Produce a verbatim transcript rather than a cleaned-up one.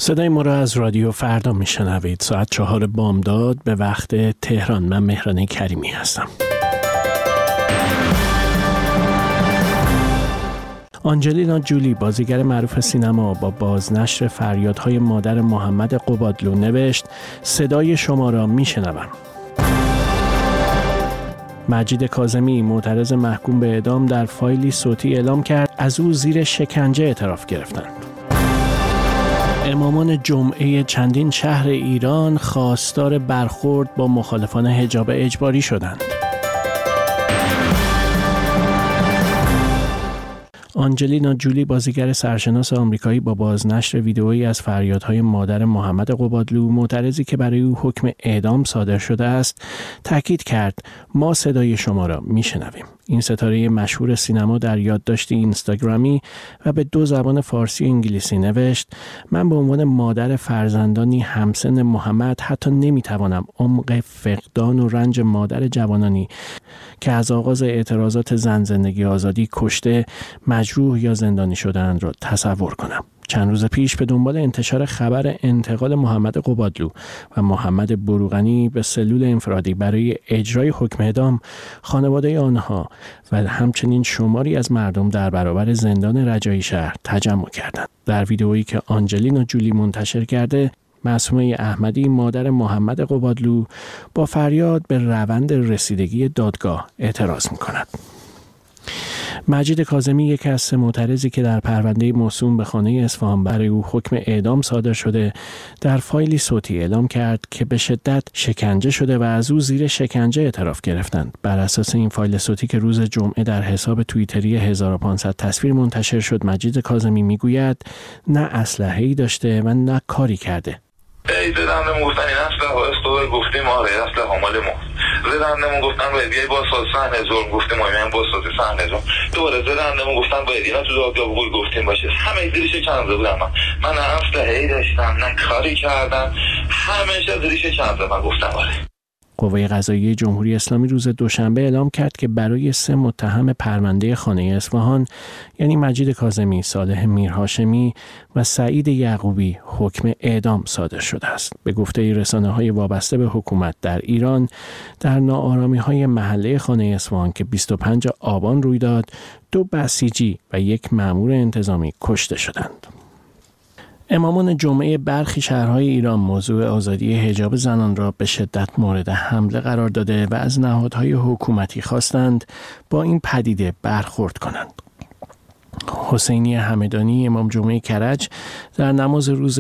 صدای ما را از رادیو فردا میشنوید. ساعت چهار بامداد به وقت تهران. من مهران کریمی هستم. آنجلینا جولی، بازیگر معروف سینما، با بازنشر فریادهای مادر محمد قبادلو نوشت: صدای شما را میشنوم. مجید کاظمی، معترض محکوم به اعدام، در فایلی صوتی اعلام کرد از او زیر شکنجه اعتراف گرفتند. امامان جمعه چندین شهر ایران خواستار برخورد با مخالفان حجاب اجباری شدند. آنجلینا جولی، بازیگر سرشناس آمریکایی، با بازنشر ویدئویی از فریادهای مادر محمد قبادلو، معترضی که برای او حکم اعدام صادر شده است، تاکید کرد: ما صدای شما را میشنویم. این ستاره مشهور سینما در یادداشتی اینستاگرامی و به دو زبان فارسی و انگلیسی نوشت: من به عنوان مادر فرزندانی همسن محمد حتی نمیتوانم عمق فقدان و رنج مادر جوانانی که از آغاز اعتراضات زن زندگی آزادی کشته، مجروح یا زندانی شده‌اند را تصور کنم. چند روز پیش به دنبال انتشار خبر انتقال محمد قبادلو و محمد بروغنی به سلول انفرادی برای اجرای حکم اعدام، خانواده آنها و همچنین شماری از مردم در برابر زندان رجایی شهر تجمع کردند. در ویدئویی که آنجلینا جولی منتشر کرده، معصومه احمدی، مادر محمد قبادلو، با فریاد به روند رسیدگی دادگاه اعتراض می‌کند. مجید کاظمی، یکی از سه معترضی که در پرونده موسوم به خانه اصفهان برای او حکم اعدام صادر شده، در فایلی صوتی اعلام کرد که به شدت شکنجه شده و از او زیر شکنجه اعتراف گرفتند. بر اساس این فایل صوتی که روز جمعه در حساب توییتری هزار و پانصد تصویر منتشر شد، مجید کاظمی میگوید: نه اسلحه‌ای داشته و نه کاری کرده. ای زدن گفتن این اسلحه است، گفتیم آره اسلحه مال ما. زدن گفتن باید بیای با ساز صحنه ظلم، گفتیم ما من با ساز صحنه ظلم. دوباره زدن گفتن باید اینا تو دادگاه بگوی، گفتیم باشه. همه زیرش چند بودم من. من نه اسلحه‌ای داشتم نه کاری کردم. همیشه زیرش چند من گفتم آره. قوه قضاییه جمهوری اسلامی روز دوشنبه اعلام کرد که برای سه متهم پرونده خانه اصفهان، یعنی مجید کاظمی، صالح میرهاشمی و سعید یعقوبی، حکم اعدام صادر شده است. به گفته رسانه‌های وابسته به حکومت در ایران، در ناآرامی‌های محله خانه اصفهان که بیست و پنجم آبان روی داد، دو بسیجی و یک مأمور انتظامی کشته شدند. امامان جمعه برخی شهرهای ایران موضوع آزادی حجاب زنان را به شدت مورد حمله قرار داده و از نهادهای حکومتی خواستند با این پدیده برخورد کنند. حسینی همدانی، امام جمعه کرج، در نماز روز